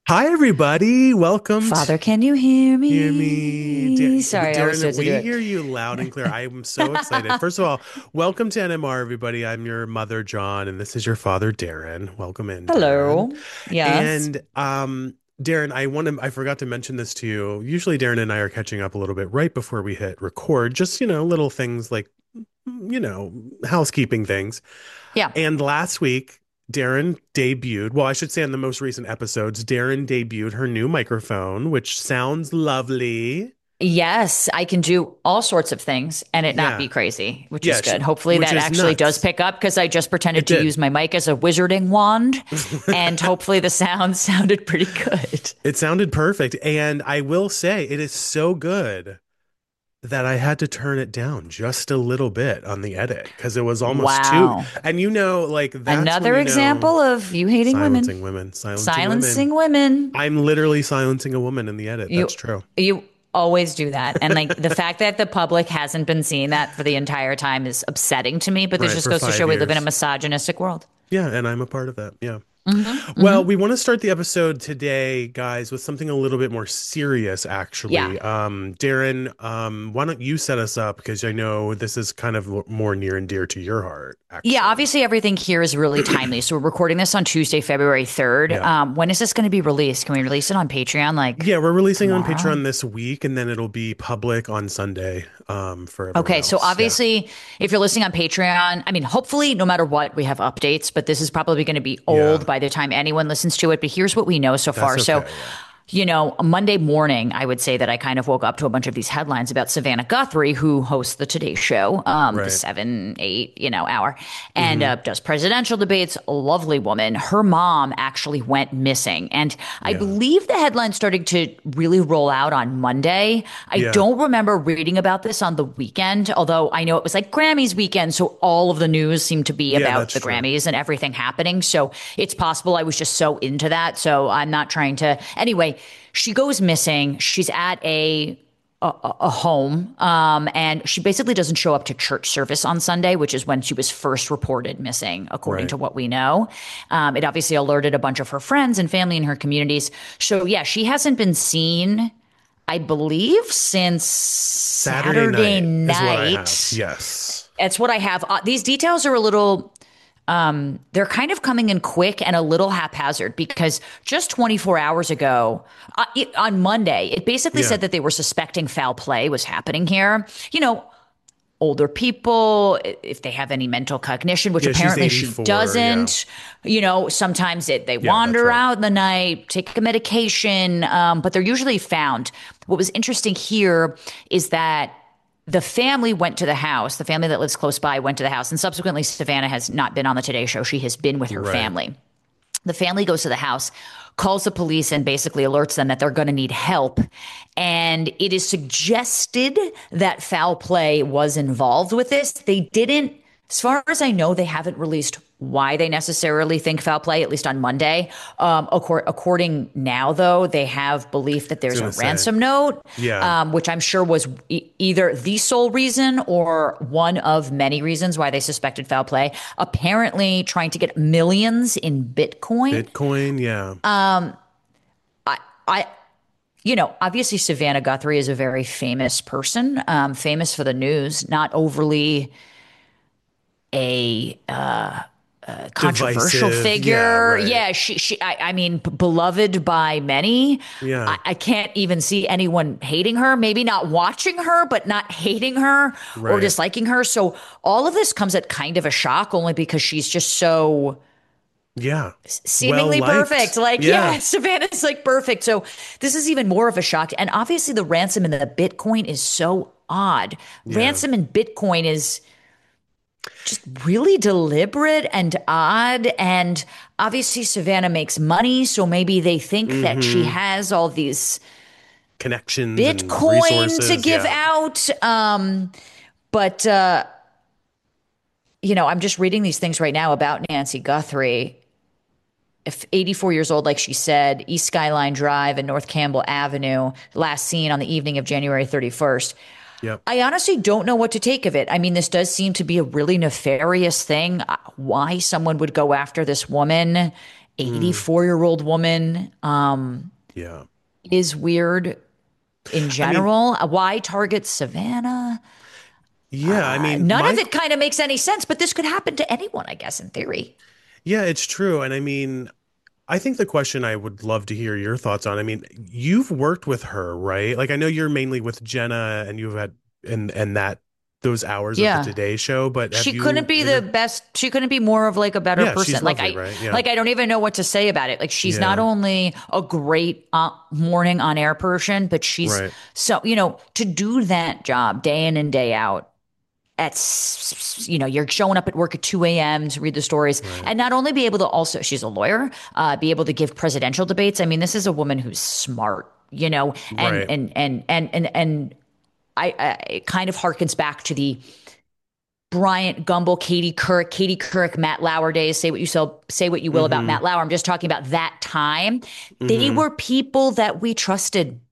Hi, everybody. Welcome to Father, can you hear Hear Me. me? Sorry, I always Darren, start to do we it. hear you loud and clear. I am so excited. First of all, welcome to NMR, everybody. I'm your mother, John, and this is your father, Darren. Welcome in, Darren. Hello. Yes. And Darren, I forgot to mention this to you. Usually Darren and I are catching up a little bit right before we hit record, just, little things like, housekeeping things. Yeah. And last week, Darren debuted, well, I should say on the most recent episodes, Darren debuted her new microphone, which sounds lovely. Yes, I can do all sorts of things and it not Yeah. be crazy, which is Yeah. good. Hopefully Which that is actually does nuts. pick up because I just pretended It to use did. my mic as a wizarding wand and hopefully the sound sounded pretty good. It sounded perfect. And I will say, it is so good that I had to turn it down just a little bit on the edit because it was almost too. Wow. And like that's when Another example of you hating women, silencing women, silencing women. silencing women. I'm literally silencing a woman in the edit. That's You true. you always do that. And like the fact that the public hasn't been seeing that for the entire time is upsetting to me, but this Right. just For goes to show five we live in a years. misogynistic world. Yeah. And I'm a part of that. Yeah. Well, Hmm. we want to start the episode today, guys, with something a little bit more serious, Yeah. actually. Darren, why don't you set us up? Because I know this is kind of more near and dear to your heart, Yeah, actually. obviously everything here is really timely. So we're recording this on Tuesday, February 3rd. Yeah. When is this going to be released? Can we release it on Patreon like Yeah, we're releasing on tomorrow? Patreon this week, and then it'll be public on Sunday, for everyone Okay, so else. Yeah. obviously, if you're listening on Patreon, I mean, hopefully, no matter what, we have updates, but this is probably going to be Yeah. old by the time anyone listens to it. But here's what we know so That's far. So, okay. Yeah. Monday morning, I would say that I kind of woke up to a bunch of these headlines about Savannah Guthrie, who hosts the Today Show, the Right. 7, 8, hour, and Hmm. does presidential debates. A lovely woman. Her mom actually went missing. And I Yeah. believe the headline started to really roll out on Monday. I Yeah. don't remember reading about this on the weekend, although I know it was like Grammys weekend. So all of the news seemed to be Yeah, about that's the true. Grammys and everything happening. So it's possible I was just so into that. So I'm not trying to. Anyway, she goes missing. She's at a home, and she basically doesn't show up to church service on Sunday, which is when she was first reported missing, according Right. to what we know. It obviously alerted a bunch of her friends and family in her communities. So yeah, she hasn't been seen, I believe, since Saturday Saturday night is what I have. night. Yes. That's what I have. These details are a little they're kind of coming in quick and a little haphazard because just 24 hours ago, on Monday, it basically Yeah. said that they were suspecting foul play was happening here. Older people, if they have any mental cognition, which Yeah, she's apparently she 84. Yeah. doesn't. Sometimes they Yeah, that's wander right. out in the night, take a medication, but they're usually found. What was interesting here is that the family went to the house. The family that lives close by went to the house. And subsequently, Savannah has not been on the Today Show. She has been with her Right. family. The family goes to the house, calls the police, and basically alerts them that they're going to need help. And it is suggested that foul play was involved with this. They didn't, as far as I know, they haven't released why they necessarily think foul play, at least on Monday. According now, though, they have belief that I was there's a gonna say. ransom note, Yeah. which I'm sure was either the sole reason or one of many reasons why they suspected foul play. Apparently, trying to get millions in Bitcoin. Bitcoin. Yeah. I, obviously Savannah Guthrie is a very famous person, famous for the news, not overly a controversial Divisive. Yeah. figure. Right. Yeah, I mean, beloved by many. Yeah. I can't even see anyone hating her, maybe not watching her, but not hating her or Right. disliking her. So all of this comes at kind of a shock only because she's just so Yeah. Well seemingly perfect. liked. Like, Yeah. yeah, Savannah's like perfect. So this is even more of a shock. And obviously the ransom and the Bitcoin is so odd. Yeah. Ransom and Bitcoin is just really deliberate and odd. And obviously Savannah makes money. So maybe they think that she Hmm. has all these Connections and Bitcoin to resources. give Yeah. out. But, I'm just reading these things right now about Nancy Guthrie. If 84 years old, like she said, East Skyline Drive and North Campbell Avenue, last seen on the evening of January 31st. Yep. I honestly don't know what to take of it. I mean, this does seem to be a really nefarious thing. Why someone would go after this woman Mm, 84-year-old woman yeah. is weird in I mean, general. Why target Savannah? yeah, I mean, None of it kind of makes any sense, but this could happen to anyone, I guess, in theory. yeah, it's true. And I mean, I think the question I would love to hear your thoughts on, I mean, you've worked with her, right? Like I know you're mainly with Jenna and you've had and that those hours of the Yeah. Today Show, but have She couldn't you be the best. She couldn't be more of like a better Yeah, she's person. lovely, right? Yeah. Like I don't even know what to say about it. Like she's not Yeah. only a great morning on air person, but she's Right. so, to do that job day in and day out. You're showing up at work at 2 a.m. to read the stories Right. and not only be able to also, she's a lawyer, be able to give presidential debates. I mean, this is a woman who's smart, and, Right. it kind of harkens back to the Bryant Gumbel, Katie Couric, Matt Lauer days. Say what you will about Mm-hmm. Matt Lauer. I'm just talking about that time. They Mm-hmm. were people that we trusted.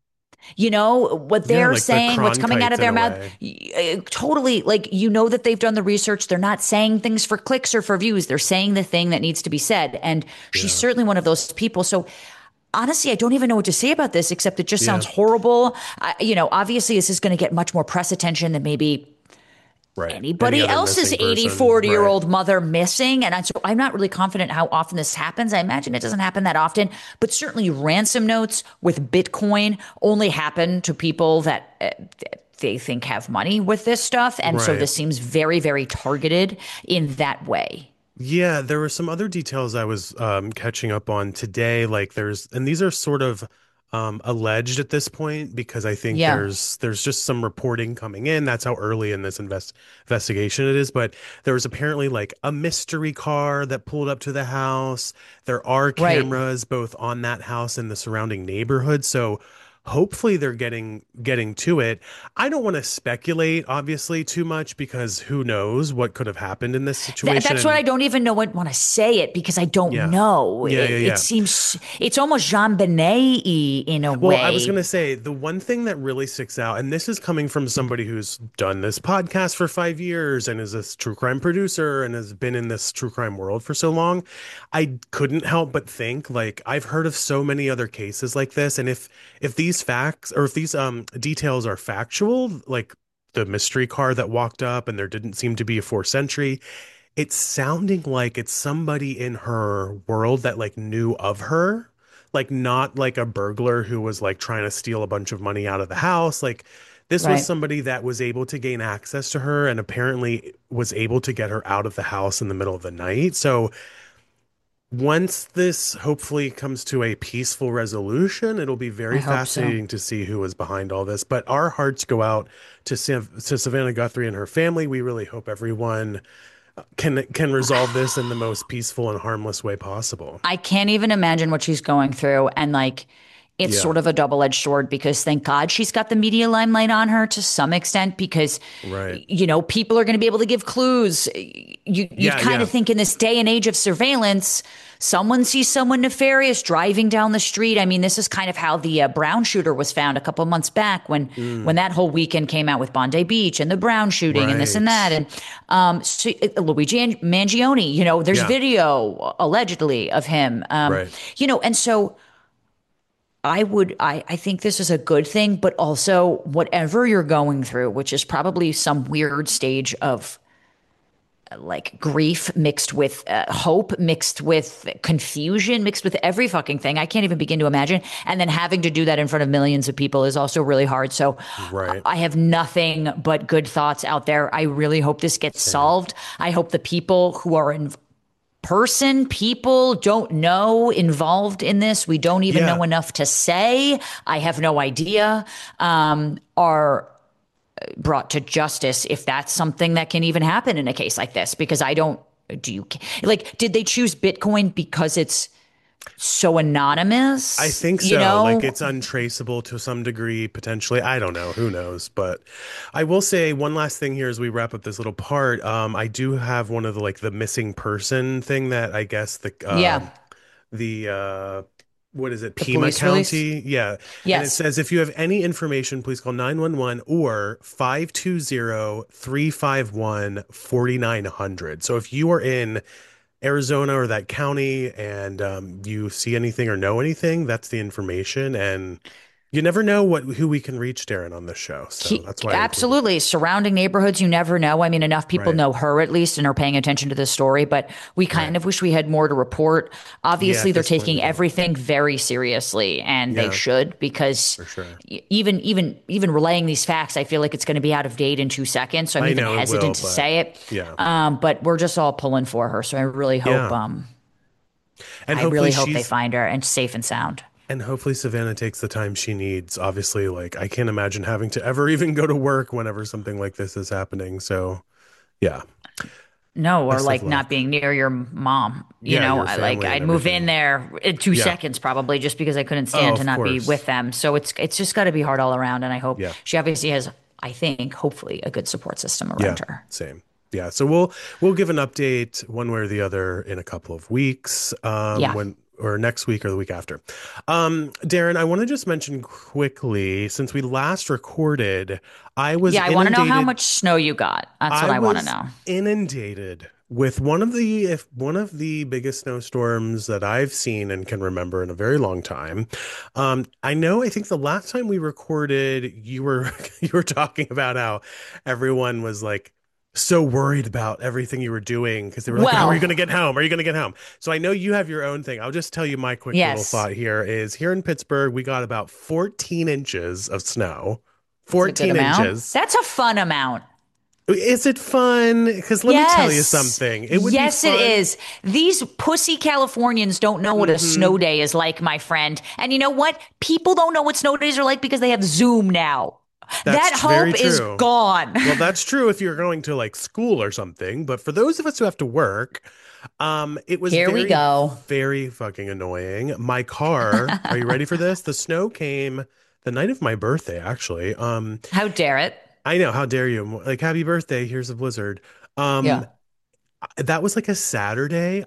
What Yeah, they're like the saying, what's coming out Cronkites of in their a mouth, way. totally like, that they've done the research. They're not saying things for clicks or for views. They're saying the thing that needs to be said. And she's Yeah. certainly one of those people. So honestly, I don't even know what to say about this, except it just Yeah. sounds horrible. Obviously, this is going to get much more press attention than maybe Right. Any anybody other else's missing 80, person. 40 year Right. old mother missing. And I'm not really confident how often this happens. I imagine it doesn't happen that often, but certainly ransom notes with Bitcoin only happen to people that they think have money with this stuff. And so Right. this seems very, very targeted in that way. Yeah, there were some other details I was catching up on today. Like and these are sort of alleged at this point because I think Yeah, there's just some reporting coming in. That's how early in this investigation it is. But there was apparently like a mystery car that pulled up to the house. There are right. cameras both on that house and the surrounding neighborhood. So hopefully they're getting to it. I don't want to speculate, obviously, too much because who knows what could have happened in this situation. That's what And I don't even know what want to say it because I don't yeah, know. yeah, It, yeah, it yeah. seems it's almost Jean Benet-y in a Well, I was going way. to say the one thing that really sticks out, and this is coming from somebody who's done this podcast for 5 years and is a true crime producer and has been in this true crime world for so long, I couldn't help but think like I've heard of so many other cases like this, and if these facts or if these details are factual, like the mystery car that walked up and there didn't seem to be a forced entry, it's sounding like it's somebody in her world that like knew of her, like not like a burglar who was like trying to steal a bunch of money out of the house. Like this was Right. somebody that was able to gain access to her and apparently was able to get her out of the house in the middle of the night. So once this hopefully comes to a peaceful resolution, it'll be I very hope so. fascinating to see who is behind all this. But our hearts go out to Savannah Guthrie and her family. We really hope everyone can resolve this in the most peaceful and harmless way possible. I can't even imagine what she's going through. And like, it's Yeah, sort of a double-edged sword because thank God she's got the media limelight on her to some extent because, right. people are going to be able to give clues. You'd Yeah, kind yeah. of think in this day and age of surveillance, someone sees someone nefarious driving down the street. I mean, this is kind of how the Brown shooter was found a couple of months back when Mm, that whole weekend came out with Bondi Beach and the Brown shooting and this and that. right. And Luigi Mangione, there's Yeah, video allegedly of him. right. And so I think this is a good thing, but also whatever you're going through, which is probably some weird stage of like grief mixed with hope, mixed with confusion, mixed with every fucking thing. I can't even begin to imagine. And then having to do that in front of millions of people is also really hard. So Right. I have nothing but good thoughts out there. I really hope this gets Same. solved. I hope the people who are people don't know involved in this, we don't even Yeah. know enough to say, I have no idea, are brought to justice if that's something that can even happen in a case like this. Because I don't, do you, like, did they choose Bitcoin because it's so I anonymous? think so. Like it's untraceable to some degree, potentially. I don't know. Who knows? But I will say one last thing here as we wrap up this little part. I do have one of the like the missing person thing that I guess Yeah. the what is it? The Pima police release? County. Yeah. And it Yes. says if you have any information, please call 911 or 520-351-4900. So if you are in Arizona or that county and you see anything or know anything, that's the information. And you never know who we can reach, Darren, on this show. So that's why I included Absolutely. Surrounding neighborhoods, you never know. I mean, enough it. people Right. know her at least and are paying attention to this story, but we kind Right. of wish we had more to report. Yeah, Obviously, at they're this point we taking don't. everything very seriously, and they Yeah, should, because for sure. even relaying these facts, I feel like it's going to be out of date in 2 seconds. So I'm I even know it will, hesitant to but say it. yeah. But we're just all pulling for her. So Yeah. And I hopefully really hope they she's find her and safe and sound. and hopefully Savannah takes the time she needs. Obviously, like I can't imagine having to ever even go to work whenever something like this is happening. So yeah. No, or Best of like not luck. being near your mom. Yeah, your Like family and I'd move in everything. there in two Yeah. seconds probably just because I couldn't Oh, stand to of not be with course. them. So it's just got to be hard all around. And I hope Yeah. she obviously has, I think, hopefully a good support system Yeah. around her. Same. Yeah. So we'll give an update one way or the other in a couple of weeks. Yeah. When or next week or the week after. Darren, I want to just mention quickly, since we last recorded, I was Yeah. I want to know how inundated. much snow you got. That's what I I want to was know. inundated with one of the biggest snowstorms that I've seen and can remember in a very long time. I think the last time we recorded, you were you were talking about how everyone was like so worried about everything you were doing because they were like, "How are you going to Well, get home? Are you going to get home?" So I know you have your own thing. I'll just tell you my quick little yes, thought here is here in Pittsburgh, we got about 14 inches of snow. it's a good 14 amount. inches. That's a fun amount. Is it fun? Because let me tell you Yes. something. It would be Yes, it fun. is. These pussy Californians don't know what a Hmm. snow day is like, my friend. And you know what? People don't know what snow days are like because they have Zoom now. That Very hope is true. gone. Well, that's true if you're going to like school or something. But for those of us who have to work, it was Here we very, go. very fucking annoying. My car, are you ready for this? The snow came the night of my birthday, actually. How dare it? I know, how dare you? Like, happy birthday, here's a blizzard. Um, Yeah. that was like a Saturday.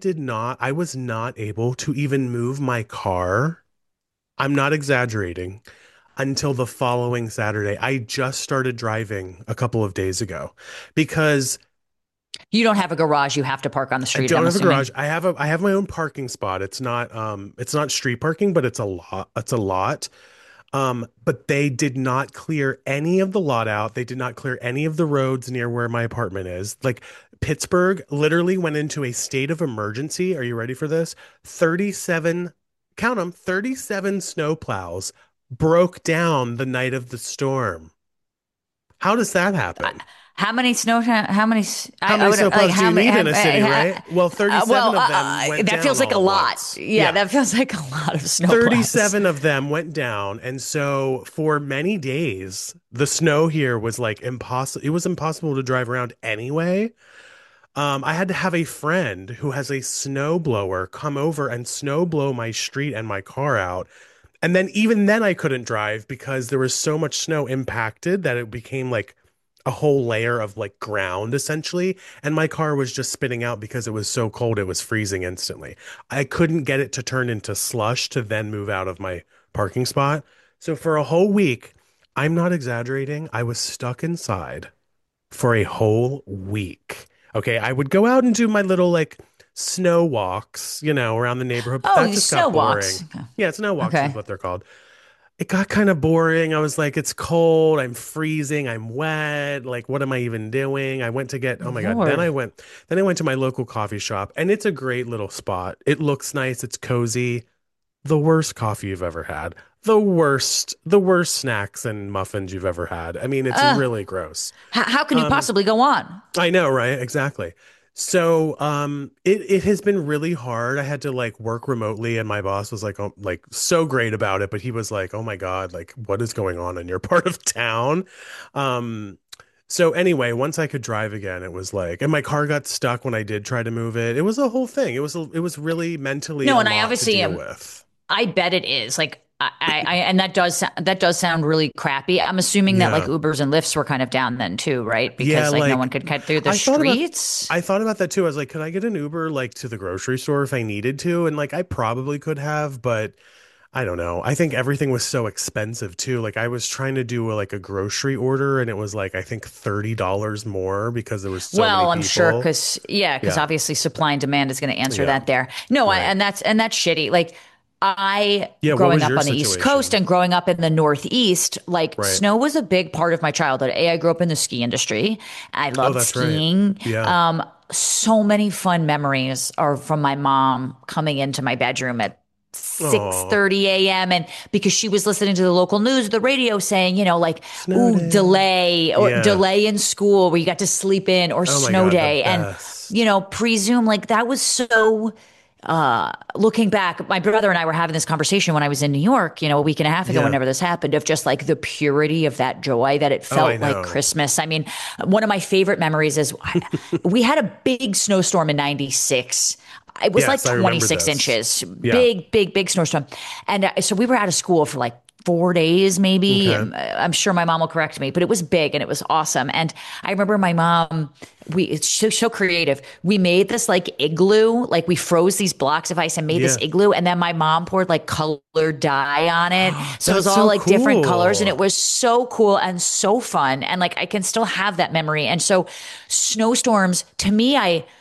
I was not able to even move my car. I'm not exaggerating until the following Saturday. I just started driving a couple of days ago because You don't have a garage. You have to park on the I street, don't I'm have a assuming. garage. I have my own parking spot. It's not street parking, but it's a lot. But they did not clear any of the lot out. They did not clear any of the roads near where my apartment is. Like Pittsburgh literally went into a state of emergency. Are you ready for this? 37, count them, 37 snowplows broke down the night of the storm. How does that I- happen? How many, How I many would like, snowplows do how you many, need in a city, right? Well, 37 well, of them went that down feels like a all at lot. once. Yeah, Yeah. that feels like a lot of snowplows. 37 of them went down. And so for many days, the snow here was like impossible. It was impossible to drive around anyway. I had to have a friend who has a snow blower come over and snow blow my street and my car out. And then even then I couldn't drive because there was so much snow impacted that it became like a whole layer of like ground essentially. And my car was just spitting out because it was so cold, it was freezing instantly. I couldn't get it to turn into slush to then move out of my parking spot. So for a whole week, I'm not exaggerating, I was stuck inside for a whole week. Okay, I would go out and do my little like snow walks, around the neighborhood, but Oh, that you just snow got boring. walks. Yeah, snow walks is Okay. what they're called. It got kind of boring. I was like, it's cold, I'm freezing, I'm wet. Like, what am I even doing? I went to get, oh my God. Lord. Then I went to my local coffee shop and it's a great little spot. It looks nice, it's cozy. The worst coffee you've ever had. The worst snacks and muffins you've ever had. I mean, it's Uh, really gross. how can you Um, possibly go on? I know, right? Exactly. So, it has been really hard. I had to like work remotely, and my boss was like, oh, like so great about it, but he was like, "Oh my God, like what is going on in your part of town?" Um, so anyway, once I could drive again, it was like, and my car got stuck when I did try to move it. It was a whole thing. It was really mentally No, a and I lot to obviously deal am. with. I bet it is. And that does sound really crappy. I'm assuming that like Yeah. Ubers and Lyfts were kind of down then too, right? Yeah, Because like no one like could cut through the I thought about streets. I thought about that too. I was like, could I get an Uber like to the grocery store if I needed to? And like I probably could have, but I don't know. I think everything was so expensive too. Like I was trying to do like a grocery order and it was like I think $30 more because there was so many Well, I'm sure people. because yeah, because Yeah. obviously supply and demand is going to answer Yeah. that there. No, Right. and that's shitty. Like I Yeah, what growing was up your on the East Coast situation? and growing up in the Northeast, like Right. snow was a big part of my childhood. I grew up in the ski industry. I Oh, loved that's right. skiing. Yeah. So many fun memories are from my mom coming into my bedroom at Oh, 6:30 a.m. and because she was listening to the local news, the radio saying, like, snow ooh, day. Yeah. delay in school where you got to sleep in or Oh my snow God, the day. And, best. presume like that was so looking back, my brother and I were having this conversation when I was in New York, a week and a half ago, Yeah. whenever this happened, of just like the purity of that joy that it Oh, I felt like know. Christmas. I mean, one of my favorite memories is we had a big snowstorm in 96. It was like Yes, I remember 26 this. inches, Yeah. big snowstorm. And so we were out of school for like 4 days, maybe. Okay. I'm sure my mom will correct me, but it was big and it was awesome. And I remember my mom, it's so creative. We made this like igloo, like we froze these blocks of ice and made this Yeah. igloo. And then my mom poured like colored dye on it. So it was That's all so like different colors and it cool. was so cool and so fun. And like I can still have that memory. And so snowstorms to me,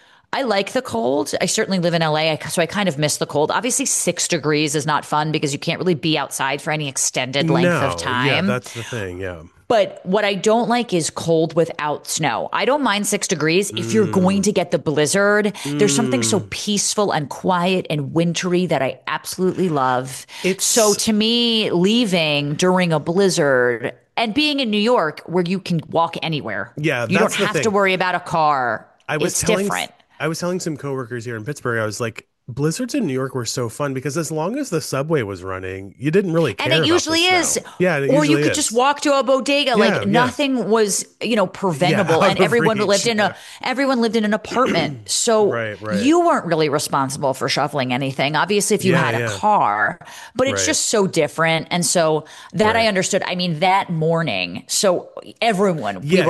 I like the cold. I certainly live in LA, so I kind of miss the cold. Obviously, 6 degrees is not fun because you can't really be outside for any extended length of No, yeah, time. that's the thing. Yeah. But what I don't like is cold without snow. I don't mind 6 degrees if you're going Mm, to get the blizzard. There's something so mm. peaceful and quiet and wintry that I absolutely love. So It's to me, leaving during a blizzard and being in New York where you can walk anywhere, yeah, you don't that's the have to thing. worry about a car. I was It's telling different. I was telling some coworkers here in Pittsburgh, I was like, blizzards in New York were so fun because as long as the subway was running, you didn't really And care it about the usually is. snow. Yeah, and it Or you usually could just is. walk to a bodega. Yeah, Like yeah. nothing was, Yeah, preventable. And out of reach. Yeah. everyone lived in an apartment. So Right, right. you weren't really responsible for shoveling anything. Obviously, if you Yeah, had a yeah. car, but it's Right, just so different. And so that I right. understood. I mean, that morning, so everyone, Yeah,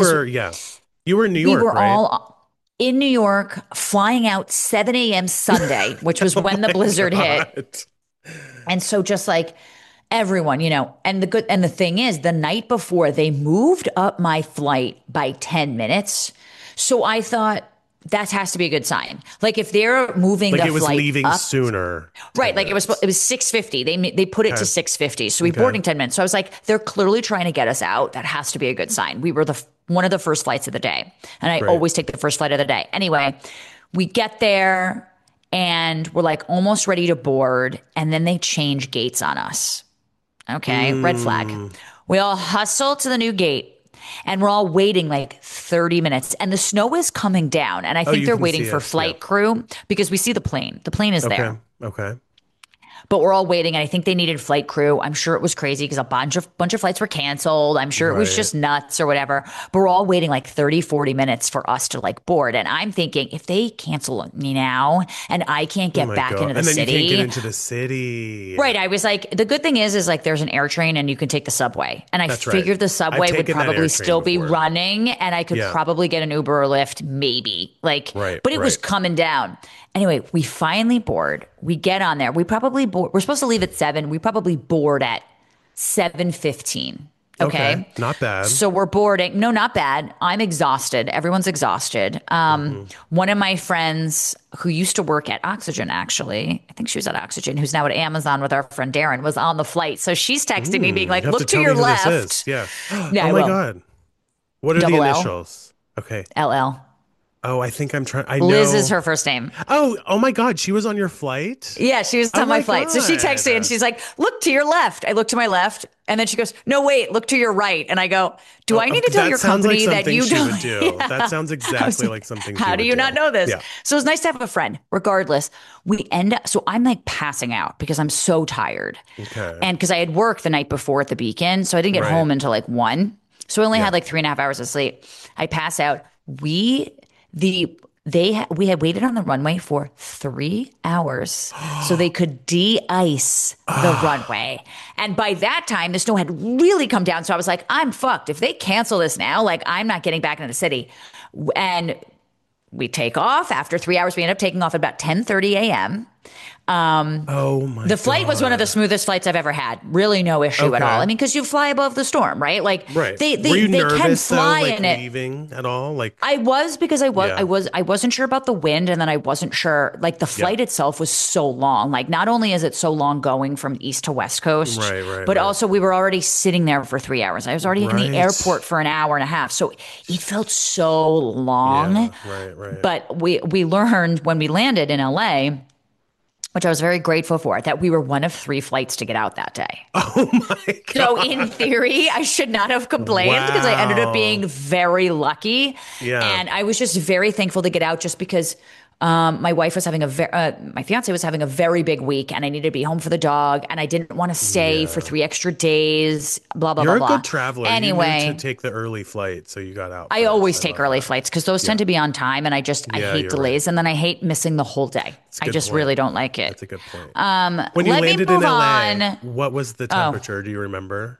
you were in New we York, were right? all in New York flying out 7 a.m. Sunday, which was Oh when the my blizzard hit. God. And so just like everyone, and the thing is, the night before they moved up my flight by 10 minutes. So I thought that has to be a good sign. Like if they're moving Like the it was flight leaving up, sooner, right? 10 Like minutes. it was 6:50. They put it to Okay. 6:50. So we Okay. boarding 10 minutes. So I was like, they're clearly trying to get us out. That has to be a good sign. We were one of the first flights of the day. And I Right. always take the first flight of the day. Anyway, we get there and we're like almost ready to board. And then they change gates on us. Okay, red flag. Mm. We all hustle to the new gate and we're all waiting like 30 minutes and the snow is coming down. And I Oh, think you they're can waiting see for it. Yeah. flight crew because we see the plane. The plane is Okay. there. Okay. But we're all waiting, and I think they needed flight crew. I'm sure it was crazy because a bunch of flights were canceled. I'm sure it was Right. just nuts or whatever. But we're all waiting like 30, 40 minutes for us to like board. And I'm thinking, if they cancel me now and I can't Oh get my back God. into the And then you can't get city, into the city. right? I was like, the good thing is like there's an air train and you can take the subway. And I That's right. figured the I've subway would taken that probably air train still be before. running and I could Yeah. probably get an Uber or Lyft, maybe. Like, Right. but it was Right. coming down. Anyway, we finally board. We get on there. We probably board. We're supposed to leave at 7. We probably board at 7:15. Okay. Okay. Not bad. So we're boarding. No, not bad. I'm exhausted. Everyone's exhausted. Hmm. One of my friends who used to work at Oxygen, actually, I think she was at Oxygen, who's now at Amazon with our friend Darren, was on the flight. So she's texting me being You like, have to look to tell me your who this is. left. Yeah. Yeah, Oh I my will. God. What are the Double L, initials? Okay. LL. Oh, I think I'm trying. I Liz is know. her first name. Oh my God. She was on your flight? Yeah, she was Oh on my my flight. So she texts me and God. she's like, look to your left. I look to my left. And then she goes, no, wait, look to your right. And I go, do I need to tell That your sounds like company that something you she don't? would do. Yeah. That sounds I was exactly like something she how do would you do. not know this? Yeah. So it's nice to have a friend. Regardless, we end up, so I'm like passing out because I'm so tired. Okay. And because I had worked the night before at the Beacon. So I didn't get Right. home until like 1. So I only Yeah. had like 3.5 hours of sleep. I pass out. We had waited on the runway for 3 hours so they could de-ice the runway. And by that time, the snow had really come down. So I was like, I'm fucked. If they cancel this now, like I'm not getting back into the city. And we take off. After 3 hours, we end up taking off at about 10:30 a.m. Oh my The flight was one of the God. smoothest flights I've ever had. Really no issue at all. I Okay. mean, because you fly above the storm, right? Like Right. they Were they you they can nervous though, fly like in it. leaving at all? Like, I was because yeah. I wasn't sure about the wind, and then I wasn't sure, like the Yeah. flight itself was so long. Like not only is it so long going from east to west coast, Right, right, but right. also we were already sitting there for 3 hours. I was already in the Right. airport for an hour and a half. So it felt so long. Yeah, right, right. But we learned when we landed in LA, which I was very grateful for, that we were one of three flights to get out that day. Oh my So in God. theory, I should not have complained because I ended up being Wow. very lucky. Yeah. And I was just very thankful to get out just because my wife was having my fiance was having a very big week and I needed to be home for the dog and I didn't want to stay for Yeah. 3 extra days, blah, blah, You're blah, a blah. good traveler. You knew to Anyway, take the early flight, so you got out I first. always I take love early that. flights because those Yeah. tend to be on time and I Yeah, hate you're right. delays and then I hate missing the whole day. It's a I good just point. really don't like it. That's a good point. When you Let me landed in move LA, on. what was the Oh, temperature? Do you remember?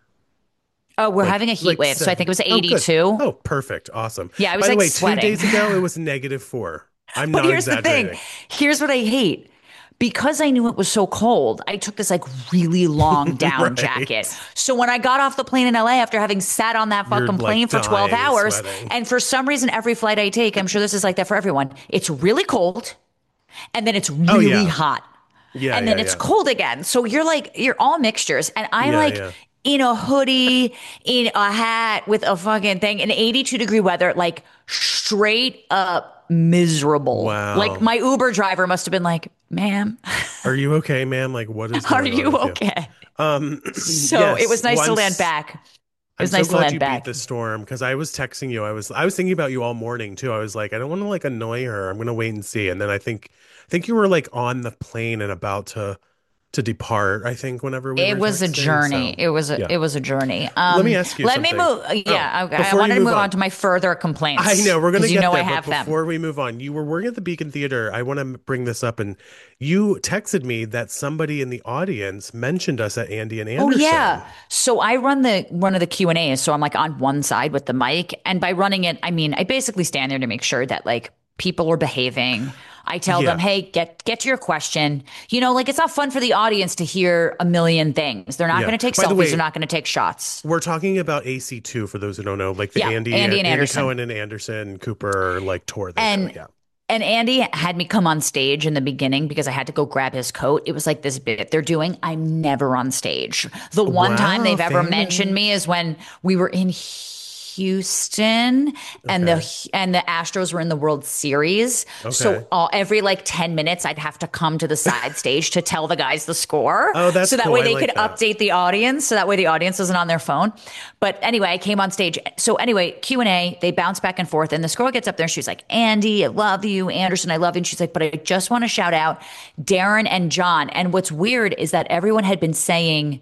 oh, we're having a heat wave. So I think it was Oh, good. 82. Oh, perfect. Awesome. Yeah, I was By the like way, two sweating. days ago, it was -4. I'm But not here's the thing. exaggerating. Here's what I hate. Because I knew it was so cold, I took this like really long down jacket. Right. So when I got off the plane in LA after having sat on that You're fucking plane like for 12 dying, hours, sweating. and for some reason, every flight I take, I'm sure this is like that for everyone, it's really cold and then it's Oh, really yeah. hot Yeah, and yeah, then it's yeah. cold again. So you're all mixtures. And I Yeah, like yeah. in a hoodie, in a hat with a fucking thing, in 82-degree weather, like straight up miserable. Like Wow. my Uber driver must have been like, ma'am, Are you okay, ma'am? Like, what is are going on you with you? okay? Um, So it yes. was nice to land Once back. It I'm was so nice to glad land you beat back. the storm because I was texting you. I was thinking about you all morning too. I was like, I don't want to like annoy her. I'm gonna wait and see. And then I think you were like on the plane and about to depart. I think whenever we were It was a texting. journey. So It yeah. was a journey. Let me ask you Let me something. move. Oh, Yeah, okay. I before you wanted to move move on. on to my further I complaints know we're gonna because you get know I there, but have them. before we move on, you were working at the Beacon Theater. I want to bring this up, and you texted me that somebody in the audience mentioned us at Andy and Oh Anderson. yeah. So I run the one of the Q&As. So I'm like on one side with the mic. And by running it, I mean I basically stand there to make sure that like people are behaving. I tell them, Yeah, hey, get to your question. You know, like it's not fun for the audience to hear a million things. They're not yeah. going to take By the selfies. They're way, not going to take shots. we're talking about AC2 for those who don't know, like the Yeah, Andy and Andy Anderson. Cohen and Anderson Cooper like tour they do. And Yeah. and Andy had me come on stage in the beginning because I had to go grab his coat. It was like this bit they're doing. I'm never on stage. The one time Wow, they've ever mentioned me is when we were in Houston and Okay. the Astros were in the World Series. Okay. So every like 10 minutes I'd have to come to the side stage to tell the guys the score. Oh, that's so that cool. way I they like could that. update the audience. So that way the audience isn't on their phone. But anyway, I came on stage. So anyway, Q&A, they bounce back and forth. And this girl gets up there and she's like, Andy, I love you. Anderson, I love you. And she's like, but I just want to shout out Darren and John. And what's weird is that everyone had been saying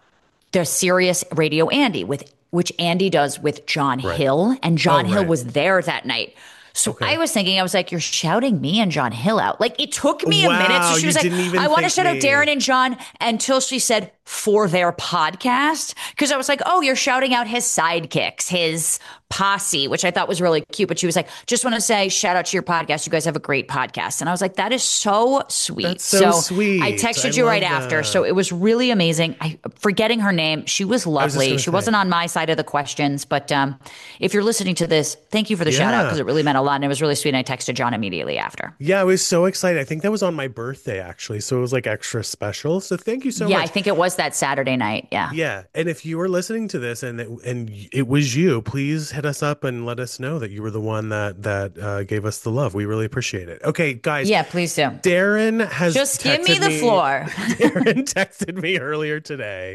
the Sirius Radio Andy, with which Andy does with John Right. Hill, and Oh, John Hill right. was there that night. So Okay. I was thinking, I was like, you're shouting me and John Hill out. Like it took me a minute. So Wow, she you was like, didn't even I want to think shout out me. Darren and John until she said for their podcast. Cause I was like, oh, you're shouting out his sidekicks, his posse, which I thought was really cute. But she was like, just want to say shout out to your podcast. You guys have a great podcast. And I was like, that is so sweet. That's so sweet. I texted I you right love after. that. So it was really amazing. Forgetting her name. She was was just lovely. gonna She say. wasn't on my side of the questions, but if you're listening to this, thank you for the shout out Yeah. because it really meant a lot. And it was really sweet. And I texted John immediately after. Yeah, I was so excited. I think that was on my birthday actually, so it was like extra special. So thank you so Yeah, much. I think it was that Saturday night. Yeah. Yeah, and if you were listening to this and it was you, please hit us up and let us know that you were the one that gave us the love. We really appreciate it. Okay, guys. Yeah, please do. Darren has Just give me texted the floor. Darren texted me earlier today.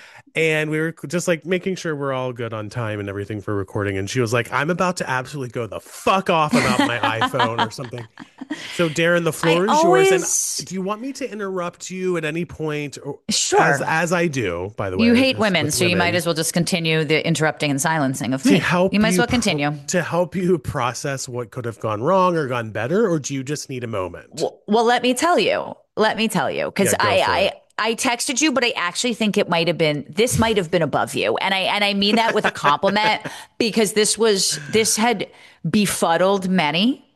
And we were just like making sure we're all good on time and everything for recording. And she was like, I'm about to absolutely go the fuck off about my iPhone or something. So, Darren, the floor is yours. And do you want me to interrupt you at any point? Or, Sure. As I do, by the way. You hate as women, with so you women, might as well just continue the interrupting and silencing of to me. help You might as well pro- continue. to help you process what could have gone wrong or gone better, or do you just need a moment? Well, let me tell you. Let me tell you, because Yeah, go for it. I texted you, but I actually think this might have been above you, and I mean that with a compliment because this had befuddled many.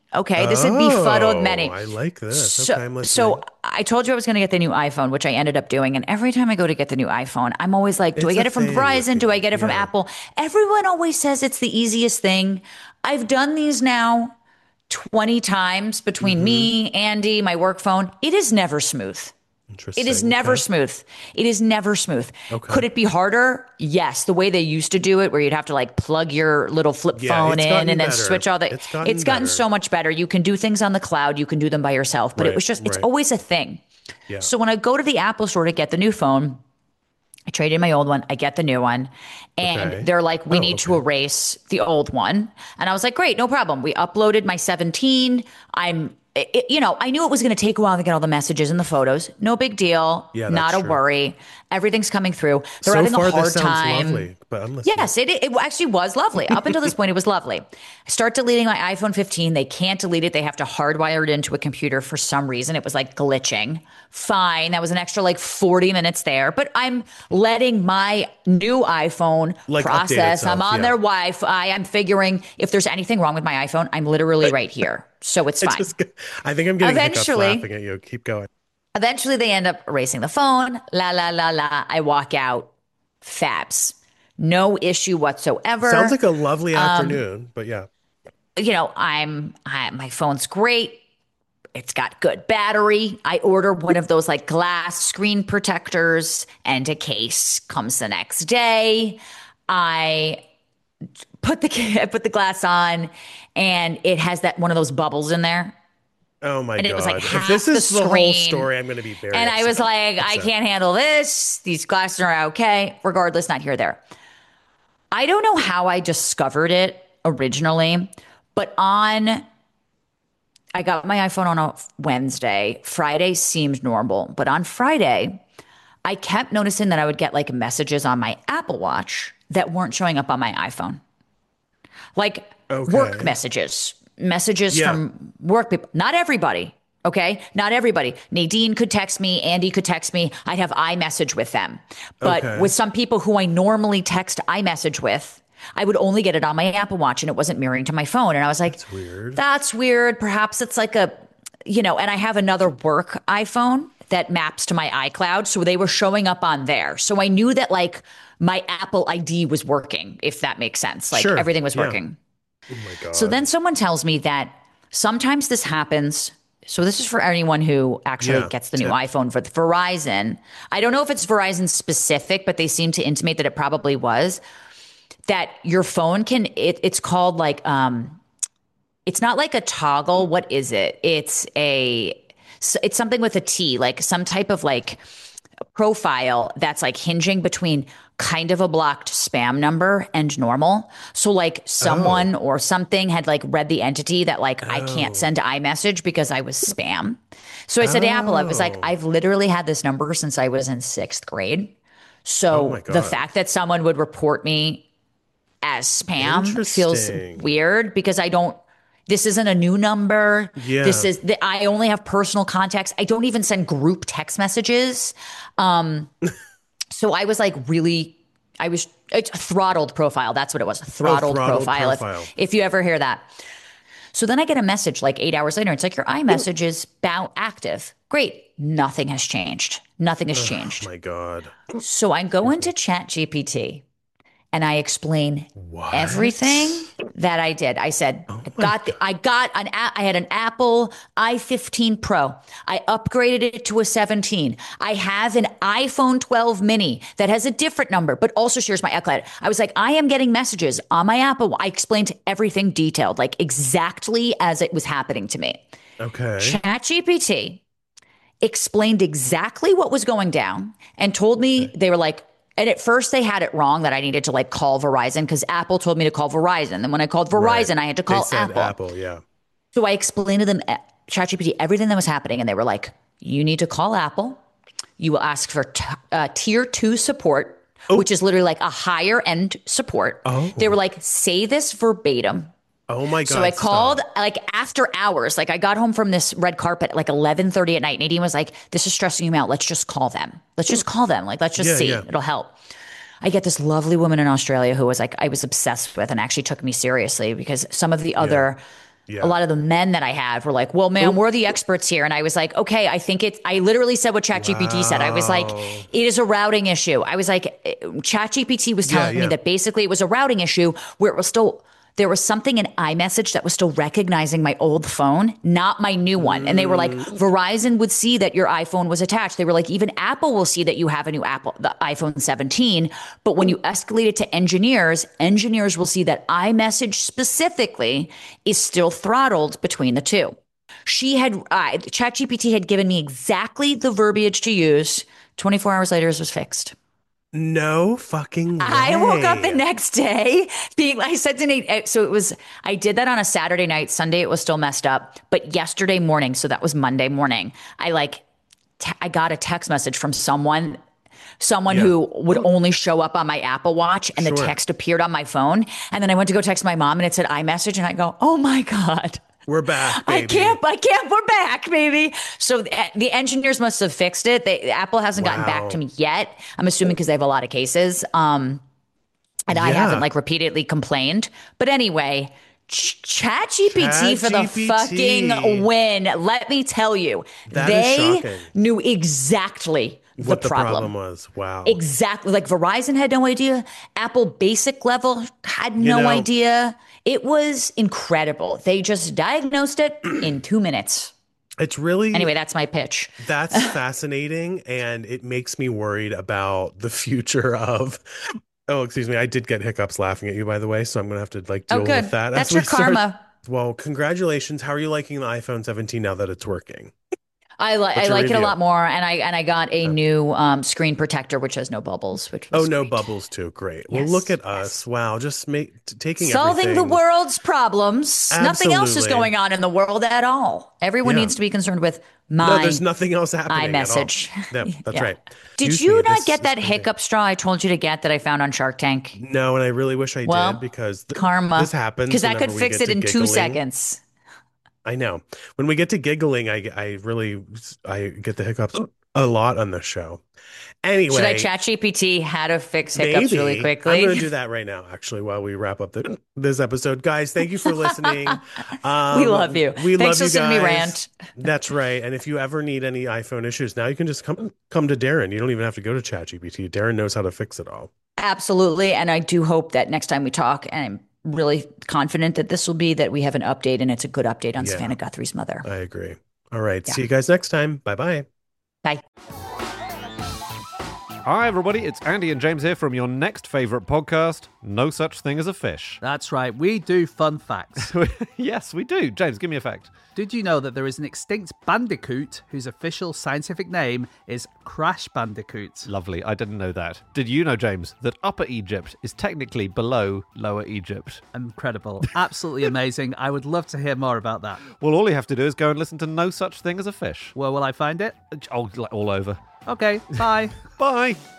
Okay, this had befuddled Oh, many. I like this. So, Okay, I'm so listening. I told you I was going to get the new iPhone, which I ended up doing. And every time I go to get the new iPhone, I'm always like, do I It's a get it from thing with Verizon? Do I me. get it from Yeah. Apple? Everyone always says it's the easiest thing. I've done these now 20 times between Mm-hmm. me, Andy, my work phone. It is never smooth. It is Interesting. never Okay. smooth. It is never smooth. Okay. Could it be harder? Yes. The way they used to do it, where you'd have to like plug your little flip Yeah, phone it's in gotten and then switch better. all the, It's it's gotten gotten better. so much better. You can do things on the cloud. You can do them by yourself, but it Right, was just, it's right. always a thing. Yeah. So when I go to the Apple store to get the new phone, I trade in my old one. I get the new one. And Okay. they're like, we Oh, need to okay. erase the old one. And I was like, great, no problem. We uploaded my 17. I knew it was going to take a while to get all the messages and the photos. No big deal. Yeah, that's Not a true. worry. Everything's coming through. They're So having a far, this hard sounds time. lovely, but I'm listening. Yes, it actually was lovely. Up until this point, it was lovely. I start deleting my iPhone 15. They can't delete it. They have to hardwire it into a computer for some reason. It was like glitching. Fine. That was an extra like 40 minutes there. But I'm letting my new iPhone Like update process. I'm itself. on Yeah. their Wi Fi. I'm figuring if there's anything wrong with my iPhone, I'm literally right here. So it's I fine. just, I think I'm getting hiccups Eventually, laughing at you. Keep going. eventually they end up erasing the phone. La, la, la, la. I walk out. Fabs. No issue Sounds whatsoever. like a lovely afternoon, but yeah. My phone's great. It's got good battery. I order one of those like glass screen protectors and a case. Comes the next day. I I put the glass on and it has that one of those bubbles in there. Oh my And it was like God. If this half the is the whole screen. story, I'm going to be very And I was like, I upset. can't handle this. These glasses are okay. Regardless, not here or there. I don't know how I discovered it originally, but I got my iPhone on a Wednesday. Friday seemed normal, but on Friday, I kept noticing that I would get like messages on my Apple Watch that weren't showing up on my iPhone. Like work Okay. messages Yeah. from work people. Not everybody. Okay. Not everybody. Nadine could text me. Andy could text me. I'd have iMessage with them. But Okay. with some people who I normally text iMessage with, I would only get it on my Apple Watch and it wasn't mirroring to my phone. And I was like, That's weird. that's weird. Perhaps it's like and I have another work iPhone that maps to my iCloud. So they were showing up on there. So I knew that like my Apple ID was working, if that makes sense. Like Sure. everything was Yeah. working. Oh my God. So then someone tells me that sometimes this happens. So this is for anyone who actually Yeah, gets the new tip. iPhone for the Verizon. I don't know if it's Verizon specific, but they seem to intimate that it probably was. That your phone it's called like it's not like a toggle. What is it? It's something with a T, like some type of like profile that's like hinging between kind of a blocked spam number and normal. So like someone or something had like read the entity that like I can't send iMessage because I was spam. So I said to Apple, I was like, Oh. I've literally had this number since I was in sixth grade. So Oh my the God. fact that someone would report me as spam feels Interesting. weird because this isn't a new number. Yeah. I only have personal contacts. I don't even send group text messages. So I was like it's a throttled profile. That's what it was. A throttled throttled profile. profile. If you ever hear that. So then I get a message like 8 hours later. It's like your iMessage is active. Great. Nothing has changed. Nothing has changed. Oh my God. So I go into ChatGPT and I explain What? everything that I did. I said, I had an Apple i15 Pro. I upgraded it to a 17. I have an iPhone 12 mini that has a different number, but also shares my iCloud. I was like, I am getting messages on my Apple. I explained everything detailed, like exactly as it was happening to me. Okay. ChatGPT explained exactly what was going down and told me they were like, and at first they had it wrong that I needed to like call Verizon because Apple told me to call Verizon. Then when I called Verizon, I had to call They said Apple. Yeah. So I explained to them, ChatGPT, everything that was happening. And they were like, you need to call Apple. You will ask for tier 2 support, which is literally like a higher end support. Oh. They were like, say this verbatim. Oh my God. So I called stop. like after hours. Like I got home from this red carpet at like 11:30 at night. Nadine was like, this is stressing you out. Let's just call them. Let's just call them. Like, let's just Yeah, see. yeah. It'll help. I get this lovely woman in Australia who was like, I was obsessed with and actually took me seriously because some of the other Yeah. A lot of the men that I had were like, well, man, we're the experts here. And I was like, okay, I literally said what ChatGPT said. I was like, it is a routing issue. I was like, ChatGPT was telling me that basically it was a routing issue where it was still, there was something in iMessage that was still recognizing my old phone, not my new one. And they were like, Verizon would see that your iPhone was attached. They were like, even Apple will see that you have a new the iPhone 17. But when you escalate it to engineers will see that iMessage specifically is still throttled between the two. ChatGPT had given me exactly the verbiage to use. 24 hours later, it was fixed. No fucking way. I woke up the next day I said to Nate, so I did that on a Saturday night. Sunday, it was still messed up. But yesterday morning, so that was Monday morning, I got a text message from someone who would only show up on my Apple Watch, and the text appeared on my phone. And then I went to go text my mom and it said iMessage, and I go, oh my God. We're back, baby. I can't. We're back, baby. So the engineers must have fixed it. Apple hasn't gotten back to me yet. I'm assuming because they have a lot of cases. And I haven't repeatedly complained. But anyway, ChatGPT for the fucking win. Let me tell you, they knew exactly what the problem was. Wow. Exactly. Like Verizon had no idea. Apple basic level had no idea. It was incredible. They just diagnosed it in 2 minutes. It's really... Anyway, that's my pitch. That's fascinating, and it makes me worried about the future of... Oh, excuse me. I did get hiccups laughing at you, by the way, so I'm going to have to deal with that. That's your karma. Well, congratulations. How are you liking the iPhone 17 now that it's working? I like it a lot more, and I got a new screen protector which has no bubbles. Which was no bubbles too. Great. Yes, well, look at us. Wow, just taking solving everything. the world's problems. Absolutely. Nothing else is going on in the world at all. Everyone needs to be concerned with there's nothing else happening. iMessage. That's right. Did you not get that hiccup straw I told you to get that I found on Shark Tank? No, and I really wish I did because karma. This happens because that could fix it in 2 seconds. I know. When we get to giggling, I get the hiccups a lot on the show. Anyway, should I ChatGPT how to fix hiccups really quickly? I'm going to do that right now, actually, while we wrap up this episode. Guys, thank you for listening. We love you. We Thanks love for you guys. Me rant. That's right. And if you ever need any iPhone issues, now you can just come to Darren. You don't even have to go to ChatGPT. Darren knows how to fix it all. Absolutely. And I do hope that next time we talk, and I'm really confident that this will be that we have an update, and it's a good update on Savannah Guthrie's mother. I agree. All right. See you guys next time. Bye-bye. Bye. Hi, everybody. It's Andy and James here from your next favourite podcast, No Such Thing as a Fish. That's right. We do fun facts. Yes, we do. James, give me a fact. Did you know that there is an extinct bandicoot whose official scientific name is Crash Bandicoot? Lovely. I didn't know that. Did you know, James, that Upper Egypt is technically below Lower Egypt? Incredible. Absolutely amazing. I would love to hear more about that. Well, all you have to do is go and listen to No Such Thing as a Fish. Where will I find it? Oh, all over. Okay, bye. Bye.